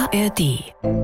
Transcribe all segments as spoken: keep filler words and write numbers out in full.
A R D.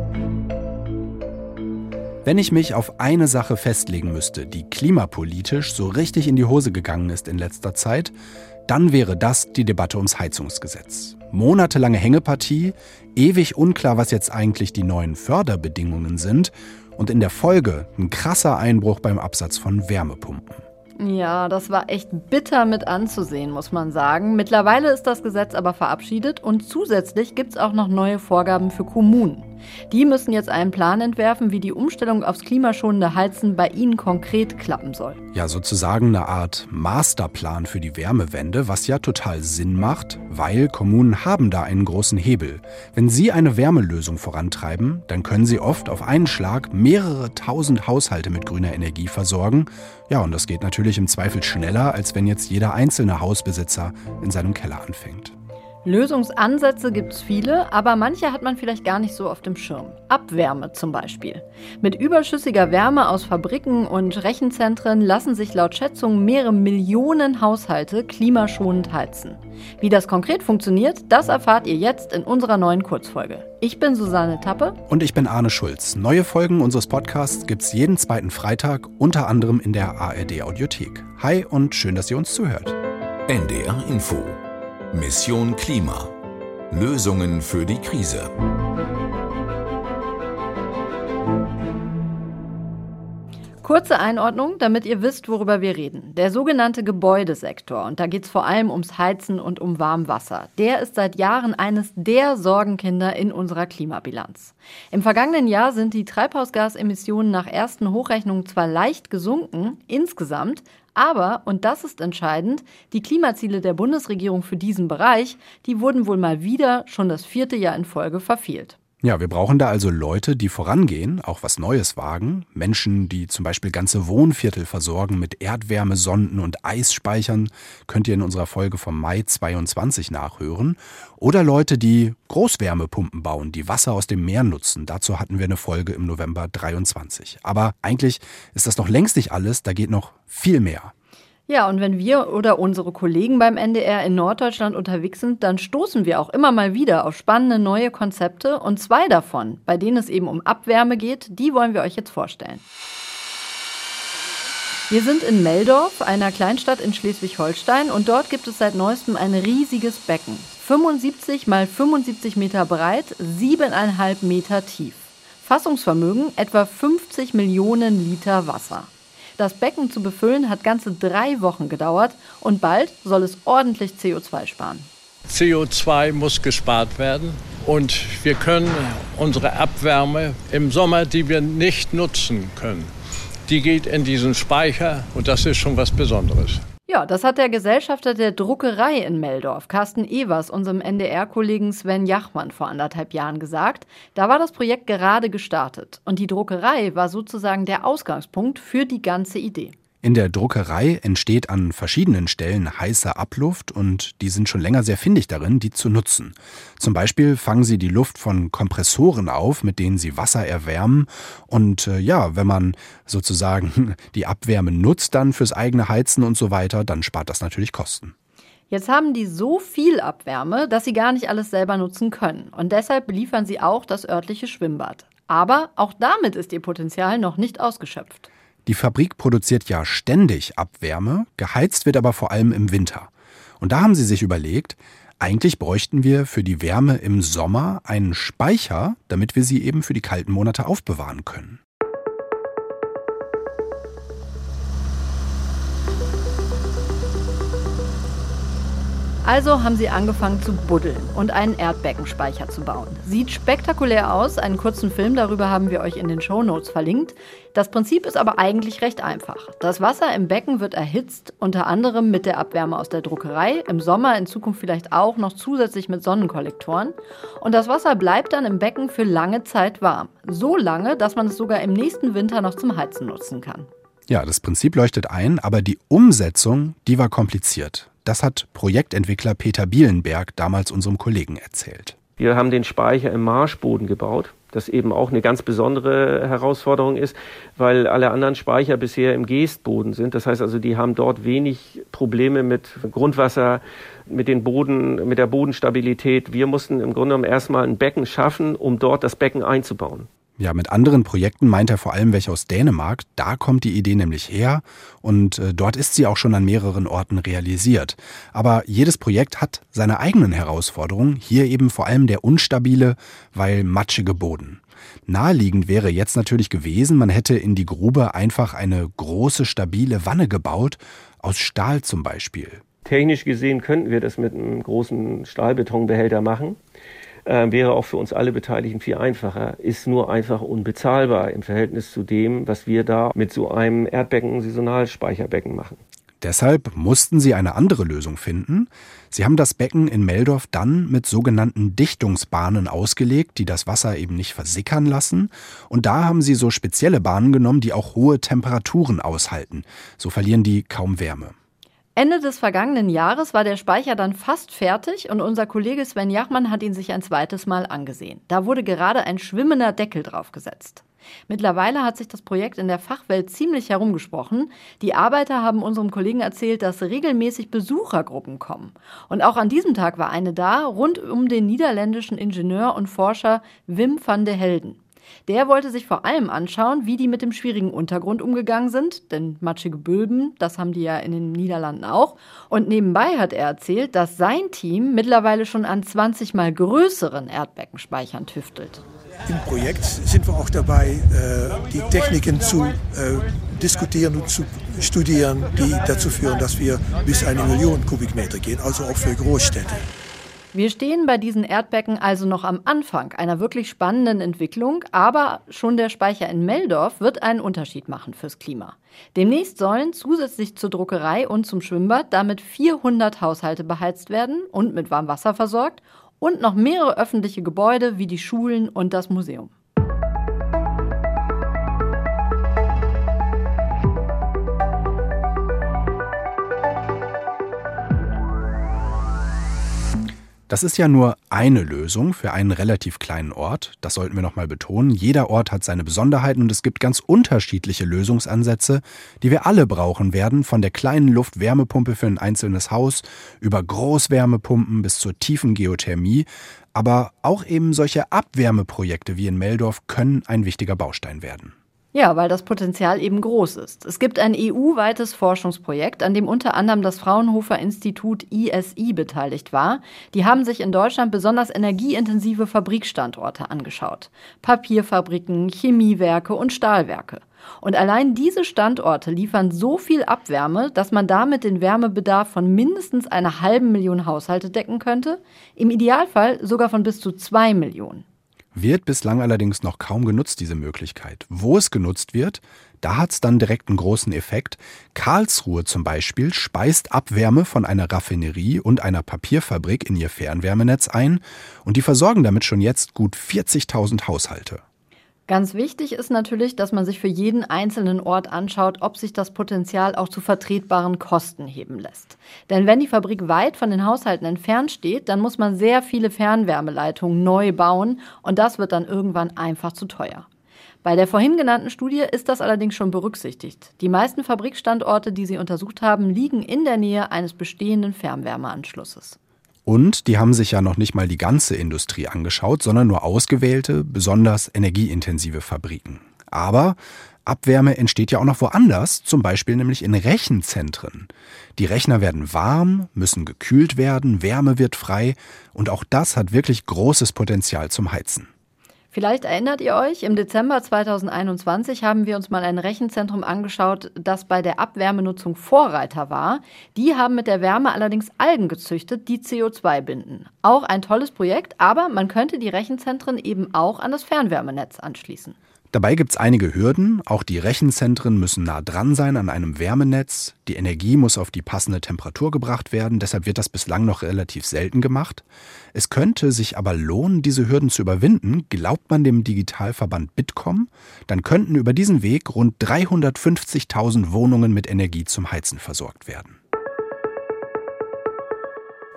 Wenn ich mich auf eine Sache festlegen müsste, die klimapolitisch so richtig in die Hose gegangen ist in letzter Zeit, dann wäre das die Debatte ums Heizungsgesetz. Monatelange Hängepartie, ewig unklar, was jetzt eigentlich die neuen Förderbedingungen sind und in der Folge ein krasser Einbruch beim Absatz von Wärmepumpen. Ja, das war echt bitter mit anzusehen, muss man sagen. Mittlerweile ist das Gesetz aber verabschiedet und zusätzlich gibt es auch noch neue Vorgaben für Kommunen. Die müssen jetzt einen Plan entwerfen, wie die Umstellung aufs klimaschonende Heizen bei ihnen konkret klappen soll. Ja, sozusagen eine Art Masterplan für die Wärmewende, was ja total Sinn macht, weil Kommunen haben da einen großen Hebel. Wenn sie eine Wärmelösung vorantreiben, dann können sie oft auf einen Schlag mehrere tausend Haushalte mit grüner Energie versorgen. Ja, und das geht natürlich im Zweifel schneller, als wenn jetzt jeder einzelne Hausbesitzer in seinem Keller anfängt. Lösungsansätze gibt es viele, aber manche hat man vielleicht gar nicht so auf dem Schirm. Abwärme zum Beispiel. Mit überschüssiger Wärme aus Fabriken und Rechenzentren lassen sich laut Schätzungen mehrere Millionen Haushalte klimaschonend heizen. Wie das konkret funktioniert, das erfahrt ihr jetzt in unserer neuen Kurzfolge. Ich bin Susanne Tappe. Und ich bin Arne Schulz. Neue Folgen unseres Podcasts gibt's jeden zweiten Freitag, unter anderem in der A R D-Audiothek. Hi und schön, dass ihr uns zuhört. N D R Info. Mission Klima. Lösungen für die Krise. Kurze Einordnung, damit ihr wisst, worüber wir reden. Der sogenannte Gebäudesektor, und da geht es vor allem ums Heizen und um Warmwasser, der ist seit Jahren eines der Sorgenkinder in unserer Klimabilanz. Im vergangenen Jahr sind die Treibhausgasemissionen nach ersten Hochrechnungen zwar leicht gesunken, insgesamt, aber, und das ist entscheidend, die Klimaziele der Bundesregierung für diesen Bereich, die wurden wohl mal wieder schon das vierte Jahr in Folge verfehlt. Ja, wir brauchen da also Leute, die vorangehen, auch was Neues wagen. Menschen, die zum Beispiel ganze Wohnviertel versorgen mit Erdwärmesonden und Eisspeichern, könnt ihr in unserer Folge vom Mai zweiundzwanzig nachhören. Oder Leute, die Großwärmepumpen bauen, die Wasser aus dem Meer nutzen. Dazu hatten wir eine Folge im November dreiundzwanzig. Aber eigentlich ist das noch längst nicht alles, da geht noch viel mehr. Ja, und wenn wir oder unsere Kollegen beim N D R in Norddeutschland unterwegs sind, dann stoßen wir auch immer mal wieder auf spannende neue Konzepte. Und zwei davon, bei denen es eben um Abwärme geht, die wollen wir euch jetzt vorstellen. Wir sind in Meldorf, einer Kleinstadt in Schleswig-Holstein, und dort gibt es seit neuestem ein riesiges Becken. fünfundsiebzig mal fünfundsiebzig Meter breit, siebeneinhalb Meter tief. Fassungsvermögen etwa fünfzig Millionen Liter Wasser. Das Becken zu befüllen hat ganze drei Wochen gedauert und bald soll es ordentlich C O zwei sparen. C O zwei muss gespart werden und wir können unsere Abwärme im Sommer, die wir nicht nutzen können, die geht in diesen Speicher und das ist schon was Besonderes. Ja, das hat der Gesellschafter der Druckerei in Meldorf, Carsten Evers, unserem N D R-Kollegen Sven Jachmann vor anderthalb Jahren gesagt. Da war das Projekt gerade gestartet und die Druckerei war sozusagen der Ausgangspunkt für die ganze Idee. In der Druckerei entsteht an verschiedenen Stellen heiße Abluft und die sind schon länger sehr findig darin, die zu nutzen. Zum Beispiel fangen sie die Luft von Kompressoren auf, mit denen sie Wasser erwärmen. Und äh, ja, wenn man sozusagen die Abwärme nutzt dann fürs eigene Heizen und so weiter, dann spart das natürlich Kosten. Jetzt haben die so viel Abwärme, dass sie gar nicht alles selber nutzen können. Und deshalb beliefern sie auch das örtliche Schwimmbad. Aber auch damit ist ihr Potenzial noch nicht ausgeschöpft. Die Fabrik produziert ja ständig Abwärme, geheizt wird aber vor allem im Winter. Und da haben sie sich überlegt, eigentlich bräuchten wir für die Wärme im Sommer einen Speicher, damit wir sie eben für die kalten Monate aufbewahren können. Also haben sie angefangen zu buddeln und einen Erdbeckenspeicher zu bauen. Sieht spektakulär aus, einen kurzen Film darüber haben wir euch in den Shownotes verlinkt. Das Prinzip ist aber eigentlich recht einfach. Das Wasser im Becken wird erhitzt, unter anderem mit der Abwärme aus der Druckerei, im Sommer in Zukunft vielleicht auch noch zusätzlich mit Sonnenkollektoren. Und das Wasser bleibt dann im Becken für lange Zeit warm. So lange, dass man es sogar im nächsten Winter noch zum Heizen nutzen kann. Ja, das Prinzip leuchtet ein, aber die Umsetzung, die war kompliziert. Das hat Projektentwickler Peter Bielenberg damals unserem Kollegen erzählt. Wir haben den Speicher im Marschboden gebaut, das eben auch eine ganz besondere Herausforderung ist, weil alle anderen Speicher bisher im Geestboden sind. Das heißt also, die haben dort wenig Probleme mit Grundwasser, mit den Boden, mit der Bodenstabilität. Wir mussten im Grunde genommen erstmal ein Becken schaffen, um dort das Becken einzubauen. Ja, mit anderen Projekten meint er vor allem welche aus Dänemark. Da kommt die Idee nämlich her und äh, dort ist sie auch schon an mehreren Orten realisiert. Aber jedes Projekt hat seine eigenen Herausforderungen. Hier eben vor allem der unstabile, weil matschige Boden. Naheliegend wäre jetzt natürlich gewesen, man hätte in die Grube einfach eine große, stabile Wanne gebaut, aus Stahl zum Beispiel. Technisch gesehen könnten wir das mit einem großen Stahlbetonbehälter machen. Äh, wäre auch für uns alle Beteiligten viel einfacher, ist nur einfach unbezahlbar im Verhältnis zu dem, was wir da mit so einem Erdbecken-Saisonalspeicherbecken machen. Deshalb mussten sie eine andere Lösung finden. Sie haben das Becken in Meldorf dann mit sogenannten Dichtungsbahnen ausgelegt, die das Wasser eben nicht versickern lassen. Und da haben sie so spezielle Bahnen genommen, die auch hohe Temperaturen aushalten. So verlieren die kaum Wärme. Ende des vergangenen Jahres war der Speicher dann fast fertig und unser Kollege Sven Jachmann hat ihn sich ein zweites Mal angesehen. Da wurde gerade ein schwimmender Deckel draufgesetzt. Mittlerweile hat sich das Projekt in der Fachwelt ziemlich herumgesprochen. Die Arbeiter haben unserem Kollegen erzählt, dass regelmäßig Besuchergruppen kommen. Und auch an diesem Tag war eine da, rund um den niederländischen Ingenieur und Forscher Wim van de Helden. Der wollte sich vor allem anschauen, wie die mit dem schwierigen Untergrund umgegangen sind, denn matschige Böden, das haben die ja in den Niederlanden auch. Und nebenbei hat er erzählt, dass sein Team mittlerweile schon an zwanzig mal größeren Erdbeckenspeichern tüftelt. Im Projekt sind wir auch dabei, die Techniken zu diskutieren und zu studieren, die dazu führen, dass wir bis eine Million Kubikmeter gehen, also auch für Großstädte. Wir stehen bei diesen Erdbecken also noch am Anfang einer wirklich spannenden Entwicklung, aber schon der Speicher in Meldorf wird einen Unterschied machen fürs Klima. Demnächst sollen zusätzlich zur Druckerei und zum Schwimmbad damit vierhundert Haushalte beheizt werden und mit Warmwasser versorgt und noch mehrere öffentliche Gebäude wie die Schulen und das Museum. Das ist ja nur eine Lösung für einen relativ kleinen Ort. Das sollten wir noch mal betonen. Jeder Ort hat seine Besonderheiten und es gibt ganz unterschiedliche Lösungsansätze, die wir alle brauchen werden, von der kleinen Luft-Wärmepumpe für ein einzelnes Haus über Großwärmepumpen bis zur tiefen Geothermie. Aber auch eben solche Abwärmeprojekte wie in Meldorf können ein wichtiger Baustein werden. Ja, weil das Potenzial eben groß ist. Es gibt ein E U-weites Forschungsprojekt, an dem unter anderem das Fraunhofer Institut I S I beteiligt war. Die haben sich in Deutschland besonders energieintensive Fabrikstandorte angeschaut. Papierfabriken, Chemiewerke und Stahlwerke. Und allein diese Standorte liefern so viel Abwärme, dass man damit den Wärmebedarf von mindestens einer halben Million Haushalte decken könnte. Im Idealfall sogar von bis zu zwei Millionen. Wird bislang allerdings noch kaum genutzt, diese Möglichkeit. Wo es genutzt wird, da hat es dann direkt einen großen Effekt. Karlsruhe zum Beispiel speist Abwärme von einer Raffinerie und einer Papierfabrik in ihr Fernwärmenetz ein und die versorgen damit schon jetzt gut vierzigtausend Haushalte. Ganz wichtig ist natürlich, dass man sich für jeden einzelnen Ort anschaut, ob sich das Potenzial auch zu vertretbaren Kosten heben lässt. Denn wenn die Fabrik weit von den Haushalten entfernt steht, dann muss man sehr viele Fernwärmeleitungen neu bauen und das wird dann irgendwann einfach zu teuer. Bei der vorhin genannten Studie ist das allerdings schon berücksichtigt. Die meisten Fabrikstandorte, die sie untersucht haben, liegen in der Nähe eines bestehenden Fernwärmeanschlusses. Und die haben sich ja noch nicht mal die ganze Industrie angeschaut, sondern nur ausgewählte, besonders energieintensive Fabriken. Aber Abwärme entsteht ja auch noch woanders, zum Beispiel nämlich in Rechenzentren. Die Rechner werden warm, müssen gekühlt werden, Wärme wird frei und auch das hat wirklich großes Potenzial zum Heizen. Vielleicht erinnert ihr euch, im Dezember zweitausendeinundzwanzig haben wir uns mal ein Rechenzentrum angeschaut, das bei der Abwärmenutzung Vorreiter war. Die haben mit der Wärme allerdings Algen gezüchtet, die C O zwei binden. Auch ein tolles Projekt, aber man könnte die Rechenzentren eben auch an das Fernwärmenetz anschließen. Dabei gibt es einige Hürden. Auch die Rechenzentren müssen nah dran sein an einem Wärmenetz. Die Energie muss auf die passende Temperatur gebracht werden. Deshalb wird das bislang noch relativ selten gemacht. Es könnte sich aber lohnen, diese Hürden zu überwinden. Glaubt man dem Digitalverband Bitkom, dann könnten über diesen Weg rund dreihundertfünfzigtausend Wohnungen mit Energie zum Heizen versorgt werden.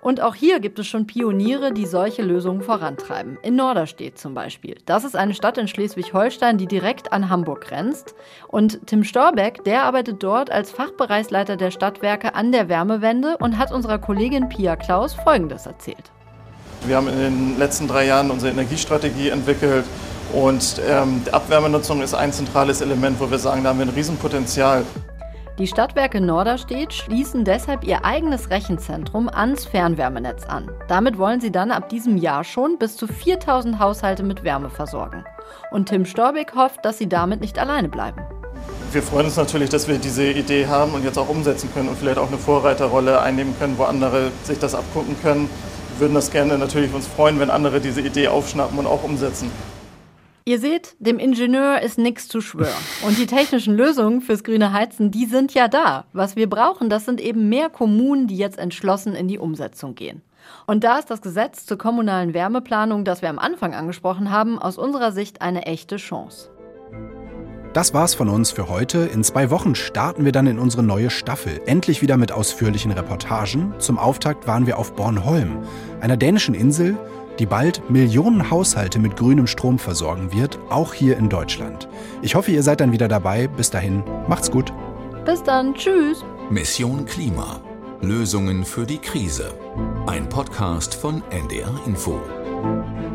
Und auch hier gibt es schon Pioniere, die solche Lösungen vorantreiben. In Norderstedt zum Beispiel. Das ist eine Stadt in Schleswig-Holstein, die direkt an Hamburg grenzt. Und Tim Storbeck, der arbeitet dort als Fachbereichsleiter der Stadtwerke an der Wärmewende und hat unserer Kollegin Pia Klaus Folgendes erzählt. Wir haben in den letzten drei Jahren unsere Energiestrategie entwickelt und ähm, die Abwärmenutzung ist ein zentrales Element, wo wir sagen, da haben wir ein Riesenpotenzial. Die Stadtwerke Norderstedt schließen deshalb ihr eigenes Rechenzentrum ans Fernwärmenetz an. Damit wollen sie dann ab diesem Jahr schon bis zu viertausend Haushalte mit Wärme versorgen. Und Tim Storbeck hofft, dass sie damit nicht alleine bleiben. Wir freuen uns natürlich, dass wir diese Idee haben und jetzt auch umsetzen können und vielleicht auch eine Vorreiterrolle einnehmen können, wo andere sich das abgucken können. Wir würden das gerne natürlich uns freuen, wenn andere diese Idee aufschnappen und auch umsetzen. Ihr seht, dem Ingenieur ist nichts zu schwören. Und die technischen Lösungen fürs grüne Heizen, die sind ja da. Was wir brauchen, das sind eben mehr Kommunen, die jetzt entschlossen in die Umsetzung gehen. Und da ist das Gesetz zur kommunalen Wärmeplanung, das wir am Anfang angesprochen haben, aus unserer Sicht eine echte Chance. Das war's von uns für heute. In zwei Wochen starten wir dann in unsere neue Staffel. Endlich wieder mit ausführlichen Reportagen. Zum Auftakt waren wir auf Bornholm, einer dänischen Insel, die bald Millionen Haushalte mit grünem Strom versorgen wird, auch hier in Deutschland. Ich hoffe, ihr seid dann wieder dabei. Bis dahin, macht's gut. Bis dann, tschüss. Mission Klima. Lösungen für die Krise. Ein Podcast von N D R Info.